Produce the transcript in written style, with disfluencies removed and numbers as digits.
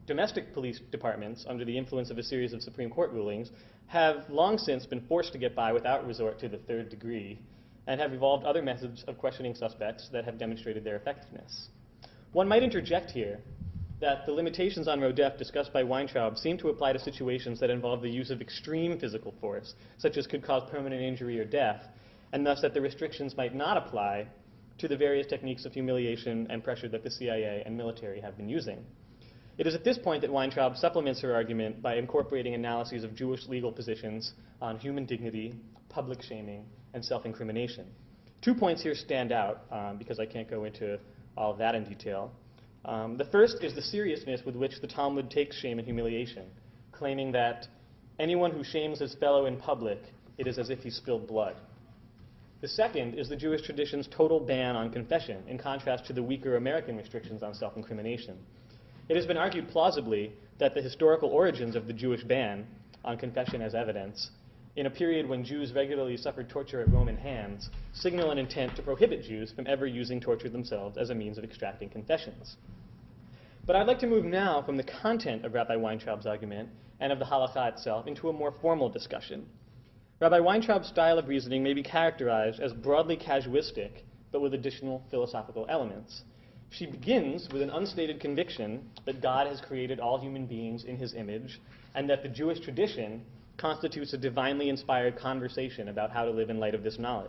domestic police departments, under the influence of a series of Supreme Court rulings, have long since been forced to get by without resort to the third degree, and have evolved other methods of questioning suspects that have demonstrated their effectiveness. One might interject here that the limitations on Rodef discussed by Weintraub seem to apply to situations that involve the use of extreme physical force, such as could cause permanent injury or death, and thus that the restrictions might not apply to the various techniques of humiliation and pressure that the CIA and military have been using. It is at this point that Weintraub supplements her argument by incorporating analyses of Jewish legal positions on human dignity, public shaming, and self-incrimination. 2 points here stand out, because I can't go into all of that in detail. The first is the seriousness with which the Talmud takes shame and humiliation, claiming that anyone who shames his fellow in public, it is as if he spilled blood. The second is the Jewish tradition's total ban on confession, in contrast to the weaker American restrictions on self-incrimination. It has been argued plausibly that the historical origins of the Jewish ban on confession as evidence, in a period when Jews regularly suffered torture at Roman hands, signal an intent to prohibit Jews from ever using torture themselves as a means of extracting confessions. But I'd like to move now from the content of Rabbi Weintraub's argument and of the halakha itself into a more formal discussion. Rabbi Weintraub's style of reasoning may be characterized as broadly casuistic, but with additional philosophical elements. She begins with an unstated conviction that God has created all human beings in his image, and that the Jewish tradition constitutes a divinely inspired conversation about how to live in light of this knowledge.